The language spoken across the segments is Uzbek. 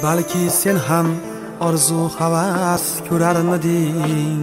balki sen ham orzu havas ko'rarmiding,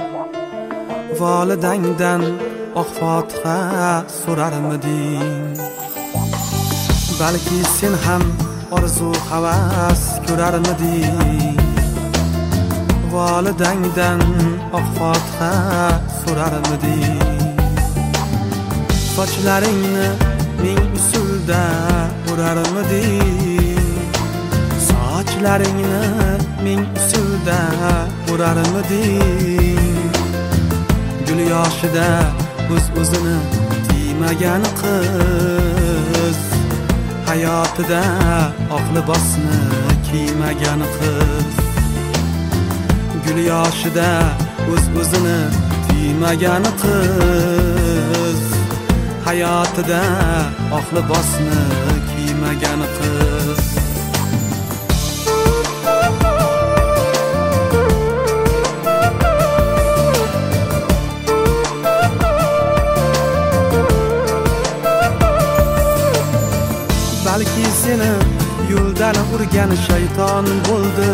volidangdan oq fotiha so'rarmiding. Balki sen ham orzu havas ko'rarmiding, volidangdan oq fotiha so'rarmiding. Sochlaringni ming usulda o'rarmiding, sochlaringni ming usulda o'rarmiding. Gul yoshida o'z-o'zini tiymagan qiz, hayotida oq libosni kiymagan qiz. Gul yoshida o'z-o'zini tiymagan qiz, hayotida oq libosni kiymagan qiz. Balki seni yo'ldan urgan shayton bo'ldi,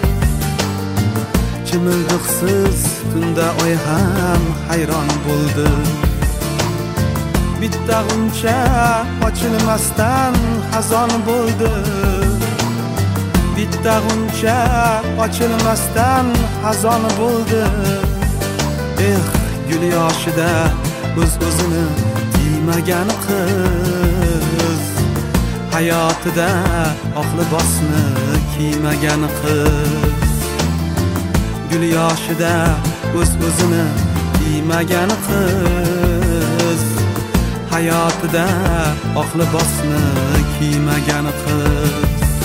chimildiqsiz tunda oy ham hayron bo'ldi. Bitta g'uncha ochilmasdan xazon bo'ldi, bitta g'uncha ochilmasdan xazon bo'ldi. Gul yoshida o'z-o'zini tiymagan qiz, hayotida oq libosni kiymagan qiz. Gul yoshida o'z-o'zini tiymagan qiz, hayotida oq libosni kiymagan qiz.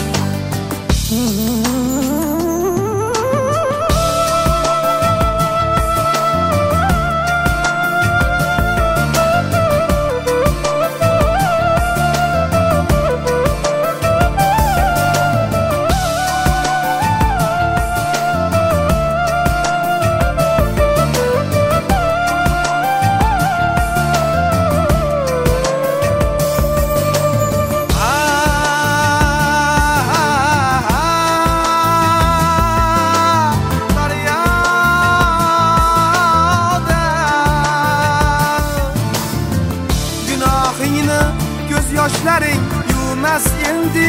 Göz yoshlaring yumas endi,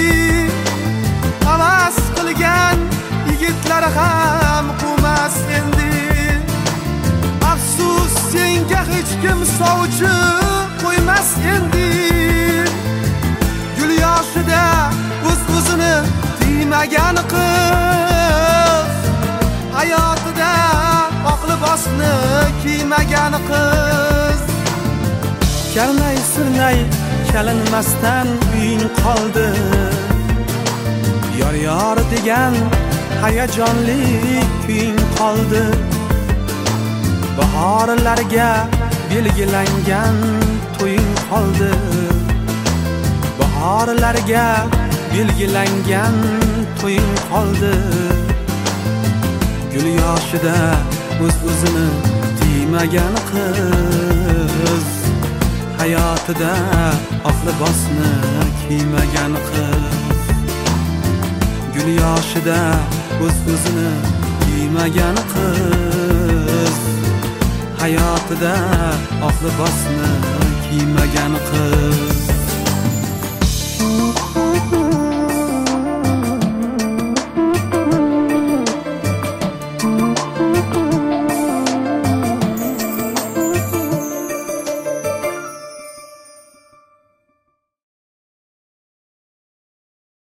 havas qilgan yigitlar ham qumas endi. Afsus, senga hech kim sovchi qo'ymas endi. Gul yoshida o'z-o'zini tiymagan qiz, hayotida oq libosni kiymagan qiz. Karnay sirnay chalinmasdan uying qoldi, yor degan hayajonli kuying qoldi. Bahorlarga belgilangan to'ying qoldi, bahorlarga belgilangan to'ying qoldi. Gul yoshida o'z-o'zini tiymagan qiz, hayotida oq libosni kiymagan qiz. Gul yoshida o'z-o'zini tiymagan qiz, hayotida oq libosni kiymagan qiz.